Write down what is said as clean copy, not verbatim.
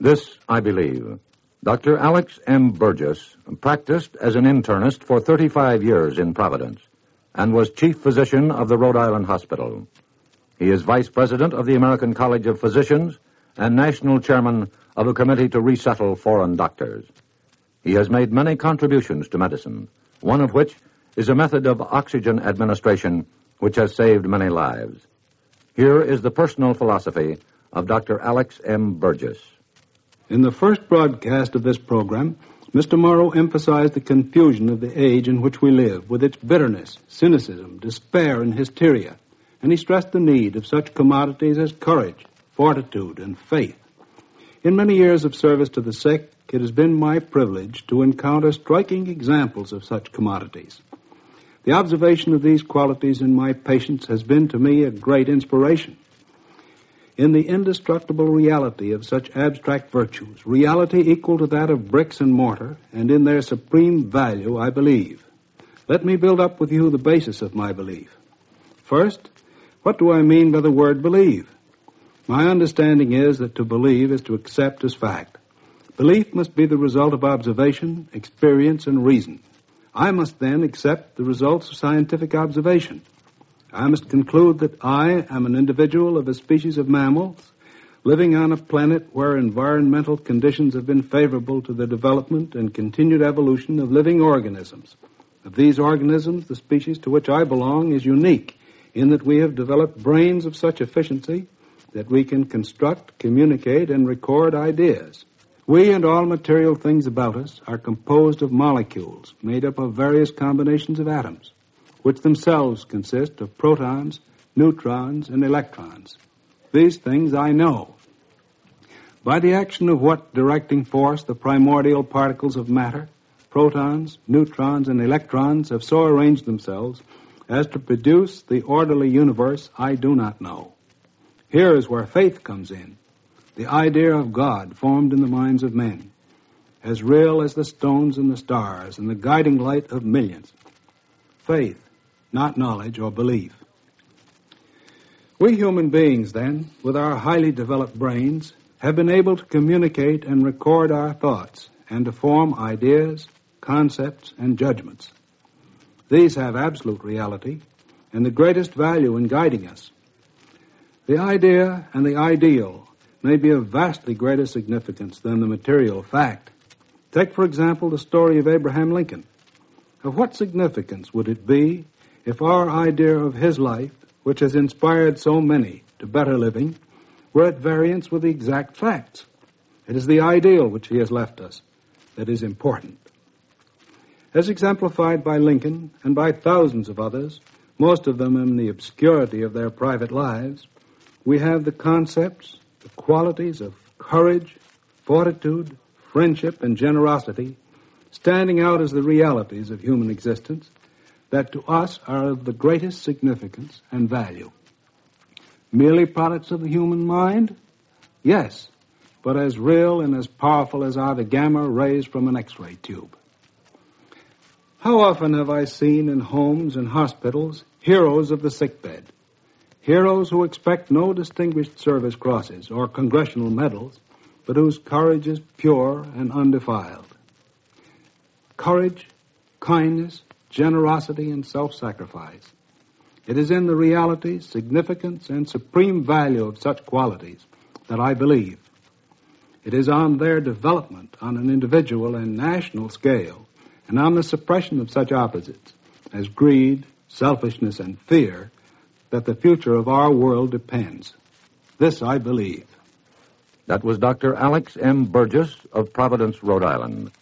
This I believe. Dr. Alex M. Burgess practiced as an internist for 35 years in Providence and was chief physician of the Rhode Island Hospital. He is vice president of the American College of Physicians and national chairman of a committee to resettle foreign doctors. He has made many contributions to medicine, one of which is a method of oxygen administration which has saved many lives. Here is the personal philosophy of Dr. Alex M. Burgess. In the first broadcast of this program, Mr. Morrow emphasized the confusion of the age in which we live, with its bitterness, cynicism, despair, and hysteria, and he stressed the need of such commodities as courage, fortitude, and faith. In many years of service to the sick, it has been my privilege to encounter striking examples of such commodities. The observation of these qualities in my patients has been to me a great inspiration. In the indestructible reality of such abstract virtues, reality equal to that of bricks and mortar, and in their supreme value, I believe. Let me build up with you the basis of my belief. First, what do I mean by the word believe? My understanding is that to believe is to accept as fact. Belief must be the result of observation, experience, and reason. I must then accept the results of scientific observation. I must conclude that I am an individual of a species of mammals living on a planet where environmental conditions have been favorable to the development and continued evolution of living organisms. Of these organisms, the species to which I belong is unique in that we have developed brains of such efficiency that we can construct, communicate, and record ideas. We and all material things about us are composed of molecules made up of various combinations of atoms, which themselves consist of protons, neutrons, and electrons. These things I know. By the action of what directing force the primordial particles of matter, protons, neutrons, and electrons have so arranged themselves as to produce the orderly universe, I do not know. Here is where faith comes in, the idea of God formed in the minds of men, as real as the stones and the stars and the guiding light of millions. Faith, not knowledge or belief. We human beings, then, with our highly developed brains, have been able to communicate and record our thoughts and to form ideas, concepts, and judgments. These have absolute reality and the greatest value in guiding us. The idea and the ideal may be of vastly greater significance than the material fact. Take, for example, the story of Abraham Lincoln. Of what significance would it be if our idea of his life, which has inspired so many to better living, were at variance with the exact facts? It is the ideal which he has left us that is important. As exemplified by Lincoln and by thousands of others, most of them in the obscurity of their private lives, we have the concepts, the qualities of courage, fortitude, friendship, and generosity standing out as the realities of human existence that to us are of the greatest significance and value. Merely products of the human mind? Yes, but as real and as powerful as are the gamma rays from an X-ray tube. How often have I seen in homes and hospitals heroes of the sickbed, heroes who expect no distinguished service crosses or congressional medals, but whose courage is pure and undefiled. Courage, kindness, generosity, and self-sacrifice. It is in the reality, significance, and supreme value of such qualities that I believe. It is on their development on an individual and national scale, and on the suppression of such opposites as greed, selfishness, and fear, that the future of our world depends. This I believe. That was Dr. Alex M. Burgess of Providence, Rhode Island.